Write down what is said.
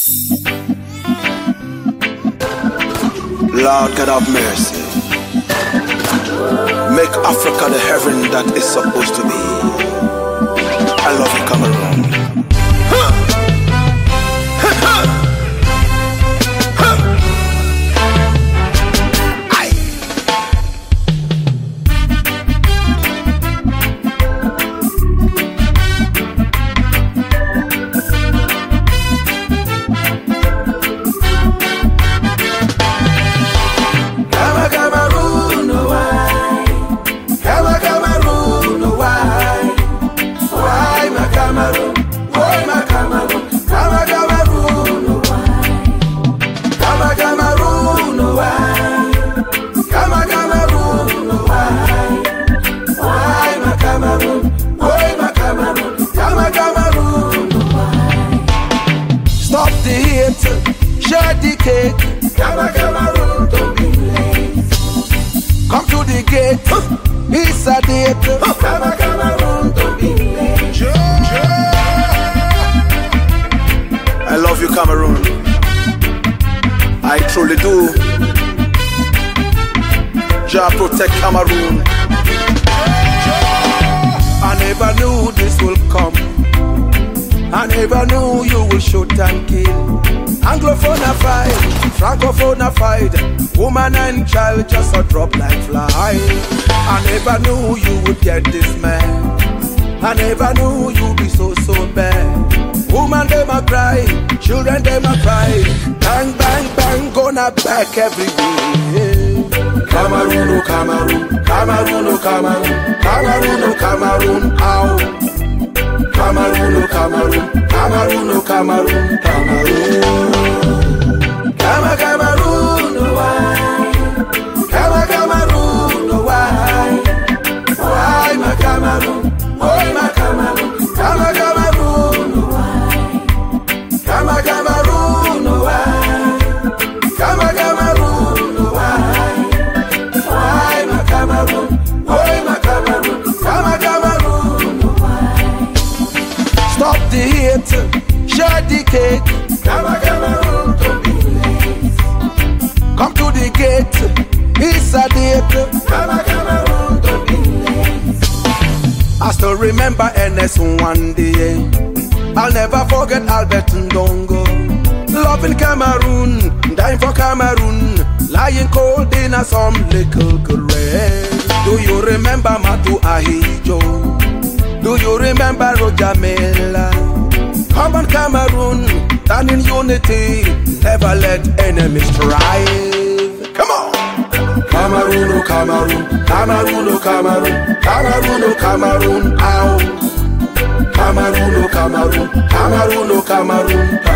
Lord God have mercy. Make Africa the heaven that is supposed to be. I love you, Cameroon. Share the cake. Cameroon, don't be late. Come to the gate. It's a date. Cameroon, don't be late. I love you, Cameroon. I truly do. Jah protect Cameroon. I never knew this will come. I never knew you would shoot and kill. Anglophone a fight, Francophone a fight, woman and child just a drop like fly. I never knew you would get this man. I never knew you'd be so bad. Woman them a cry, children them a cry. Bang bang bang, gonna back every day. Cameroon, oh Cameroon, Cameroon, oh Cameroon, Cameroon, oh Cameroon, ow. Cameroon, oh Cameroon, Cameroon, oh Cameroon, Cameroon. Cameroon, oh why? Cameroon, oh why? Why my Cameroon? Why my Cameroon? Cameroon, oh why? Cameroon, oh why? Cameroon, oh why? Why my Cameroon? Why my Cameroon? Cameroon, oh why? Stop the hate, share the cake. Cameroon, don't be late. Come to the gate, it's a date. Cameroon, don't be late. I still remember NS one day. I'll never forget Albert Ndongo. Loving Cameroon, dying for Cameroon, lying cold in a some little grave. Do you remember Matu Ahijo? Do you remember Roger Mela? Come on Cameroon, stand in unity, never let enemies thrive. Come on! Cameroon, oh Cameroon, Cameroon, oh Cameroon, Cameroon, oh Cameroon, ow. Cameroon, oh Cameroon, Cameroon, oh Cameroon,